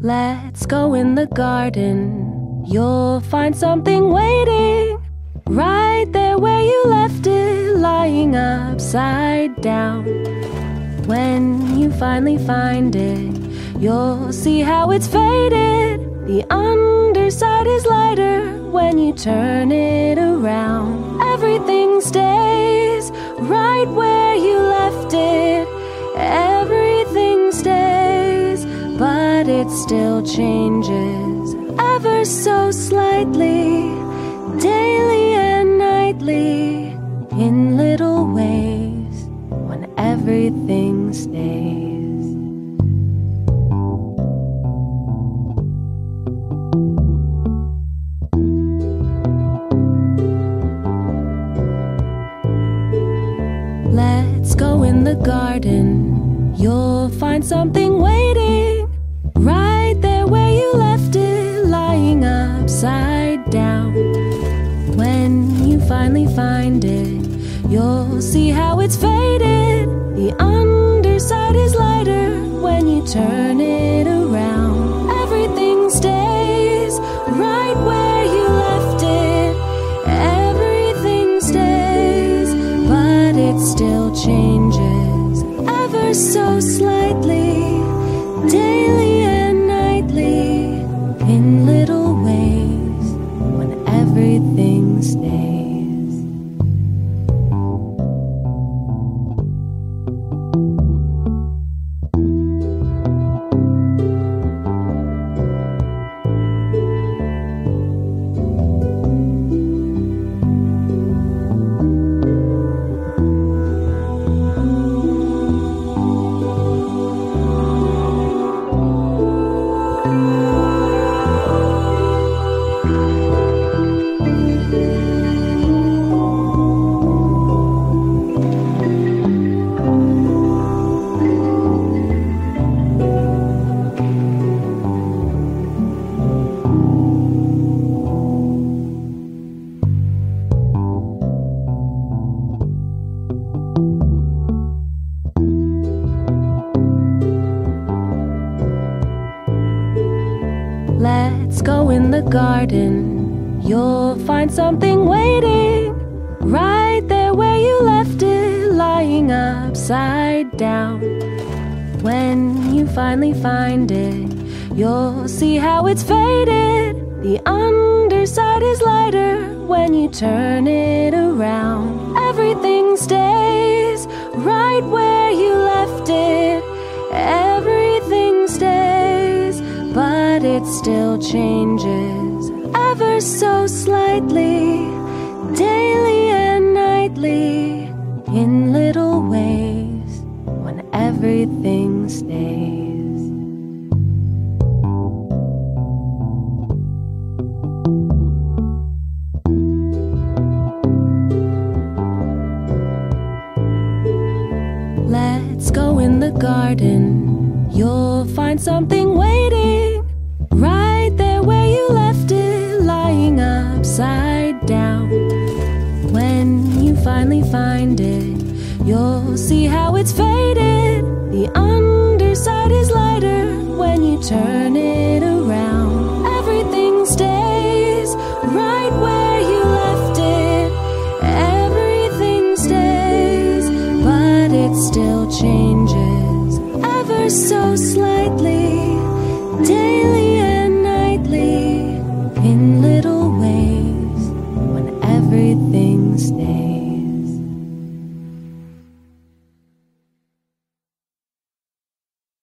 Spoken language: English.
Let's go in the garden. You'll find something waiting right there where you left it, lying upside down. When you finally find it, you'll see how it's faded. The underside is lighter when you turn it around. Everything stays right where you left it. Everything stays, but it still changes ever so slightly, daily and nightly, in little ways, when everything stays. Let's go in the garden. You'll find something waiting right there where you left it, lying upside down. When you finally find it, you'll see how it's faded. The underside is lighter when you turn it around. Everything stays right where you left it. Everything stays, but it still changes ever so slightly, daily and nightly, in little ways, when everything stays. Let's go in the garden. You'll find something waiting right there where you left it, lying upside down. When you finally find it, you'll see how it's faded. The underside is lighter when you turn it around. Everything stays right where you left it. Everything stays, but it still changes ever so slightly, daily and nightly, in little ways, when everything stays. Let's go in the garden. You'll find something waiting right there where you left it, lying upside down. When you finally find it, you'll see how it's faded. The underside is lighter when you turn it